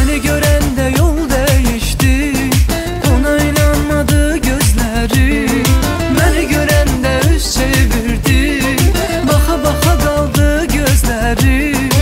Məni görəndə yol dəyişdi, ona inanmadı gözləri. Məni görəndə üz çevirdi, baxa baxa qaldı gözləri.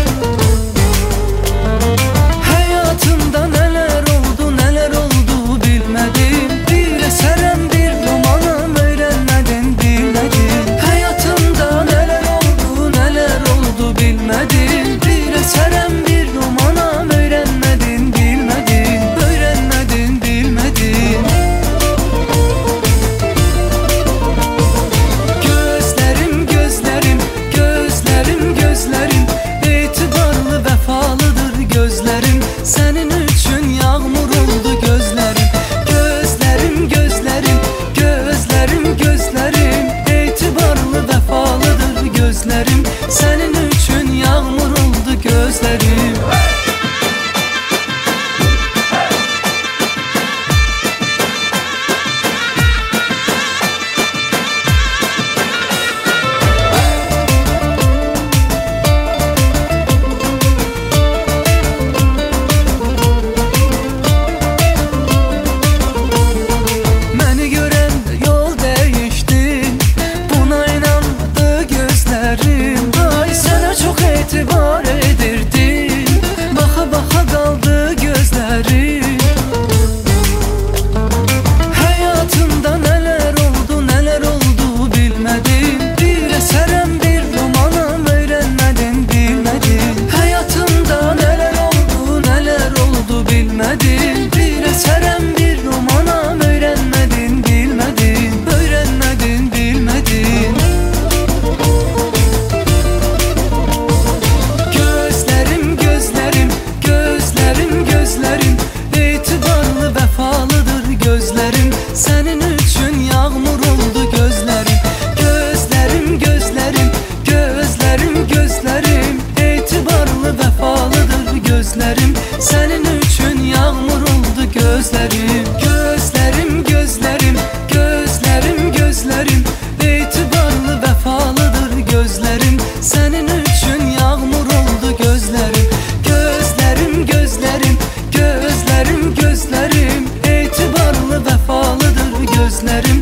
Həyatımda nələr oldu bilmədim, bir əsərəm bir romanım öyrənmədim bilmədim. Həyatımda nələr oldu bilmədim, bir əsərəm bir romanım öyrənmədim bilmədim, öyrənmədim bilmədim. Gözlərim, gözlərim, gözlərim, gözlərim, etibarlı vəfalıdır gözlərim. Sənin üçün yağmur oldu gözlərim. Gözlərim, gözlərim, gözlərim, gözlərim, etibarlı vəfalıdır gözlərim. Sənin üçün yağmur oldu gözlərim. Məni görəndə yol dəyişdi, buna inanmadı gözlərim. Ay sənə çox etibar edirdim, baxa baxa qaldı gözlərim. Həyatımda nələr oldu bilmədim, bir əsərəm bir romanım öyrənmədim bilmədim. Həyatımda nələr oldu bilmədim, bir əsərəm bir romanım öyrənmədim bilmədim, öyrənmədim bilmədim. Gözlərim, gözlərim, gözlərim, gözlərim, etibarlı vəfalıdır gözlərim. Sənin üçün yağmur oldu gözlərim. Gözlərim, gözlərim, gözlərim, gözlərim, etibarlı vəfalıdır gözlərim. Sənin üçün yağmur oldu gözlərim. Gözlərim, gözlərim, gözlərim, gözlərim, etibarlı vəfalıdır gözlərim. Sənin üçün yağmur oldu gözlərim. Gözlərim, gözlərim, gözlərim, gözlərim, etibarlı vəfalıdır gözlərim.